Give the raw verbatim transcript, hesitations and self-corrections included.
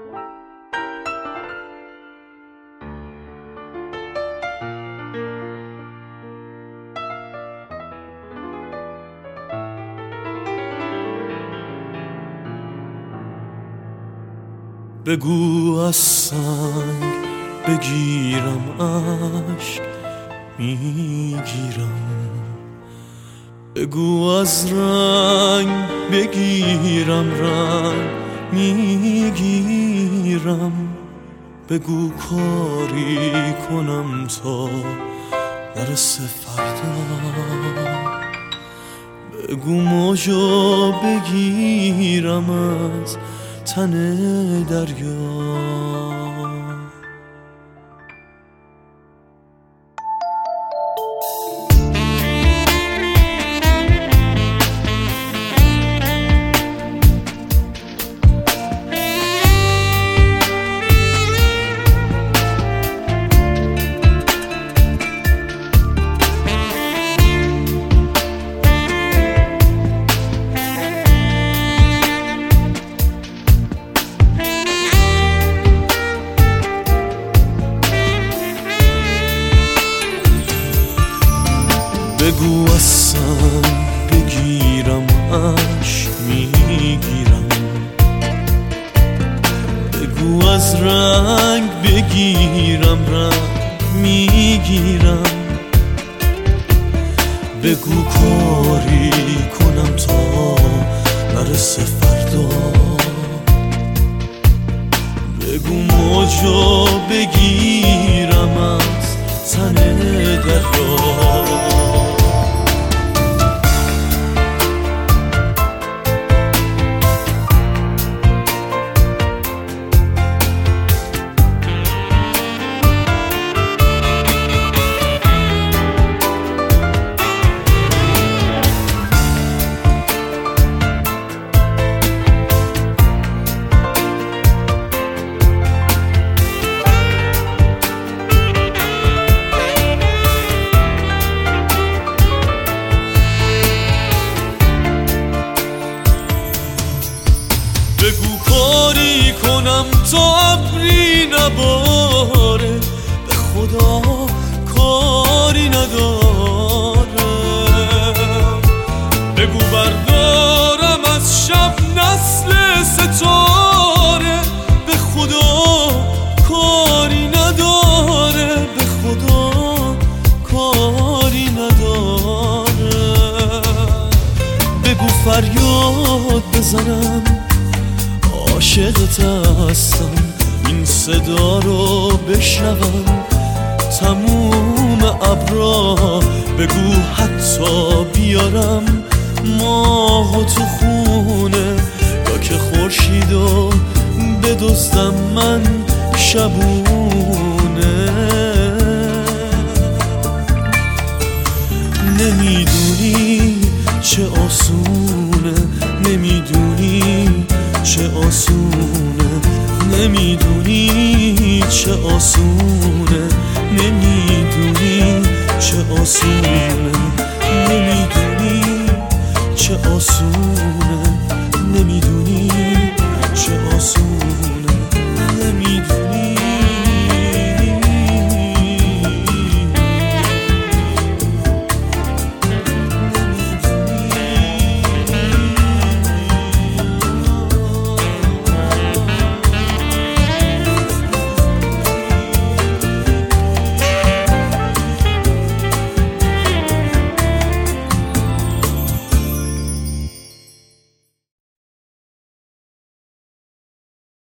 بگو از سنگ بگیرم اشک میگیرم، بگو از رنگ بگیرم رنگ میگیرم، بگو کاری کنم تا نرسه فردا، بگو موجا بگیرم از تن دریا. بگو از سنگ بگیرم اشک میگیرم، بگو از رنگ بگیرم رنگ میگیرم، بگو کاری کنم تا نرسه فردا، بگو موجا بگیرم از تن دریا. بگو کاری کنم تا ابری نباره، به خدا کاری نداره، بگو بردارم از شب نسل ستاره، به خدا کاری نداره، به خدا کاری نداره، بگو فریاد بزنم عاشقت هستم، این صدا رو بشنوم تموم ابرا، بگو حتی بیارم ماهو تو خونه، یا که خورشیدو بدزدم من شبونه. نمیدونی چه آسونه، نمیدونی چه آسونه، نمیدونی چه آسونه، نمیدونی چه آسونه، نمیدونی چه آسونه، نمیدونی چه آسونه.